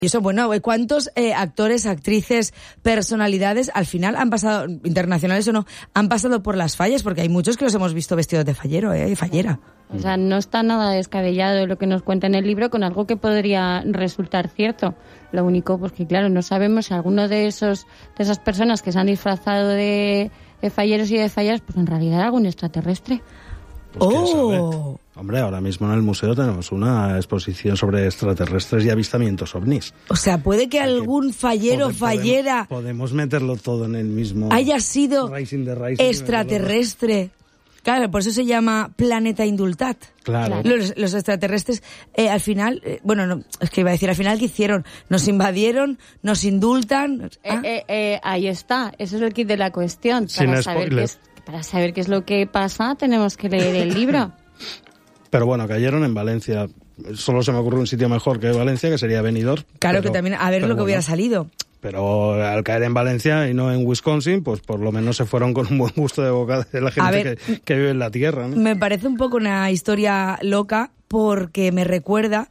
Y eso, bueno, ¿cuántos actores, actrices, personalidades al final han pasado, internacionales o no, han pasado por las fallas? Porque hay muchos que los hemos visto vestidos de fallero, de fallera. O sea, no está nada descabellado lo que nos cuenta en el libro con algo que podría resultar cierto. Lo único, pues que claro, no sabemos si alguno de esas personas que se han disfrazado de falleros y de falleras, pues en realidad era algún extraterrestre. Pues quién sabe. Hombre, ahora mismo en el museo tenemos una exposición sobre extraterrestres y avistamientos ovnis. O sea, puede que algún fallero, fallera... Podemos meterlo todo en el mismo... haya sido extraterrestre. Claro, por eso se llama Planeta Indultat. Claro. Los extraterrestres, al final... bueno, no, es que iba a decir, al final, ¿qué hicieron? Nos invadieron, nos indultan... ahí está, eso es el kit de la cuestión. Para saber qué es lo que pasa, tenemos que leer el libro. Pero bueno, cayeron en Valencia. Solo se me ocurre un sitio mejor que Valencia, que sería Benidorm. Claro, que también, a ver lo que hubiera salido. Pero al caer en Valencia y no en Wisconsin, pues por lo menos se fueron con un buen gusto de boca de la gente que vive en la tierra, ¿no? Me parece un poco una historia loca porque me recuerda...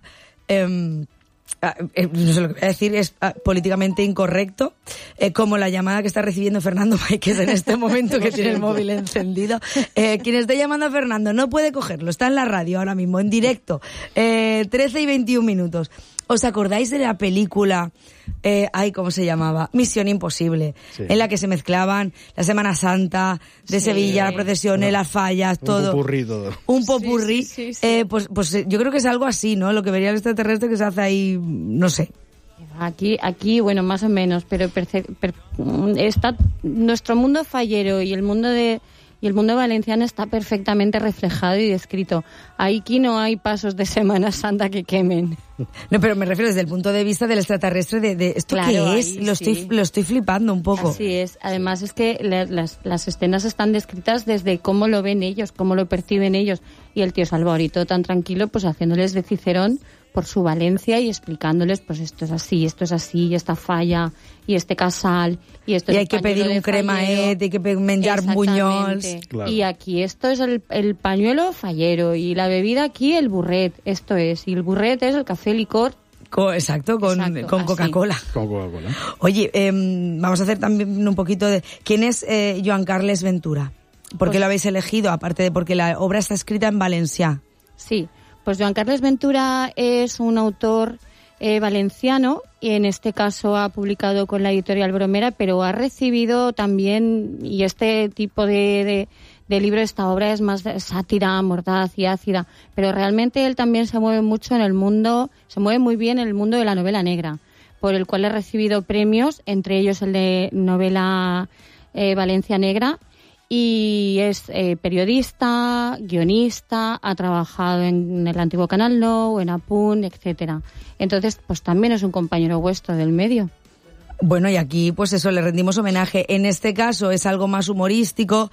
no sé lo que voy a decir, es políticamente incorrecto, como la llamada que está recibiendo Fernando Máiquez en este momento, que tiene el móvil encendido. Quien esté llamando a Fernando no puede cogerlo, está en la radio ahora mismo, en directo, 13 y 21 minutos. ¿Os acordáis de la película, ¿cómo se llamaba? Misión Imposible, sí, en la que se mezclaban la Semana Santa de Sevilla, la procesión, las fallas, todo. Un popurrí. Sí. Pues yo creo que es algo así, ¿no? Lo que vería el extraterrestre que se hace ahí, no sé. Aquí, bueno, más o menos, pero está nuestro mundo fallero y el mundo valenciano está perfectamente reflejado y descrito. Aquí no hay pasos de Semana Santa que quemen. No, pero me refiero desde el punto de vista del extraterrestre, de esto, claro, ¿qué es? Lo estoy flipando un poco. Así es. Además es que las escenas están descritas desde cómo lo ven ellos, cómo lo perciben ellos. Y el tío Salvadorito tan tranquilo, pues haciéndoles de Cicerón por su Valencia y explicándoles, pues esto es así, y esta falla, y este casal, y esto y es hay que pedir un cremaet, hay que menjar bunyols. Claro. Y aquí esto es el pañuelo fallero, y la bebida aquí el burret, esto es, y el burret es el café licor. Exacto, con Coca-Cola. Con Coca-Cola. Oye, vamos a hacer también un poquito de... ¿Quién es Joan Carles Ventura? ¿Por qué lo habéis elegido? Aparte de porque la obra está escrita en valencià. Sí. Pues Joan Carles Ventura es un autor valenciano y en este caso ha publicado con la editorial Bromera, pero ha recibido también, y este tipo de libro, esta obra es más de sátira, mordaz y ácida, pero realmente él también se mueve mucho en el mundo, se mueve muy bien en el mundo de la novela negra, por el cual ha recibido premios, entre ellos el de novela Valencia Negra. Y es periodista, guionista, ha trabajado en el antiguo Canal Nou, en Apunt, etcétera. Entonces, pues también es un compañero vuestro del medio. Bueno, y aquí, pues eso, le rendimos homenaje. En este caso es algo más humorístico,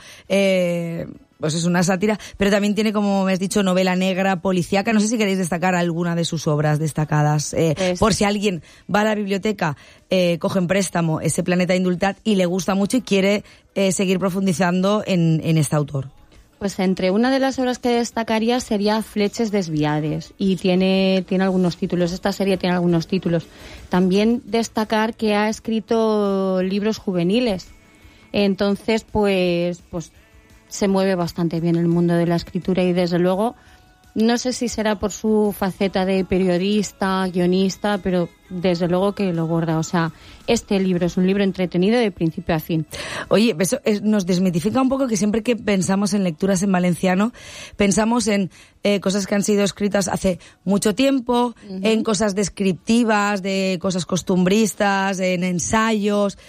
pues es una sátira, pero también tiene, como me has dicho, novela negra, policíaca. No sé si queréis destacar alguna de sus obras destacadas. Por si alguien va a la biblioteca, coge en préstamo ese Planeta Indultat y le gusta mucho y quiere seguir profundizando en este autor. Pues entre una de las obras que destacaría sería Fletxes desviades, y tiene algunos títulos. Esta serie tiene algunos títulos. También destacar que ha escrito libros juveniles. Entonces, pues se mueve bastante bien el mundo de la escritura y desde luego, no sé si será por su faceta de periodista, guionista, pero desde luego que lo borda. O sea, este libro es un libro entretenido de principio a fin. Oye, eso nos desmitifica un poco que siempre que pensamos en lecturas en valenciano, pensamos en cosas que han sido escritas hace mucho tiempo, en cosas descriptivas, de cosas costumbristas, en ensayos,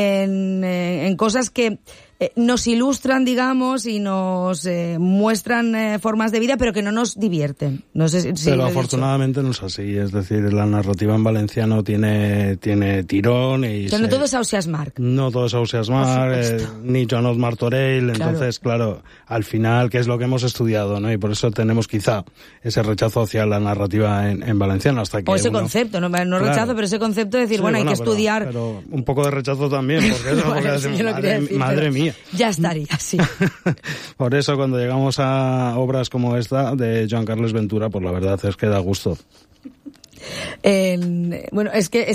en cosas que nos ilustran, digamos, y nos muestran formas de vida, pero que no nos divierten. No sé si pero afortunadamente no es así. Es decir, la narrativa en valenciano tiene tirón. Y no todo es Ausiàs Marc. No todo es Ausiàs Marc, ni Joan Martorell. Claro. Entonces, claro, al final, ¿qué es lo que hemos estudiado, ¿no? Y por eso tenemos quizá ese rechazo hacia la narrativa en valenciano. Hasta que o ese concepto, no rechazo, pero ese concepto de decir, sí, hay que estudiar. Pero un poco de rechazo también, porque eso, madre mía. Ya estaría, sí. Por eso, cuando llegamos a obras como esta de Joan Carles Ventura, pues la verdad es que da gusto. Bueno, es que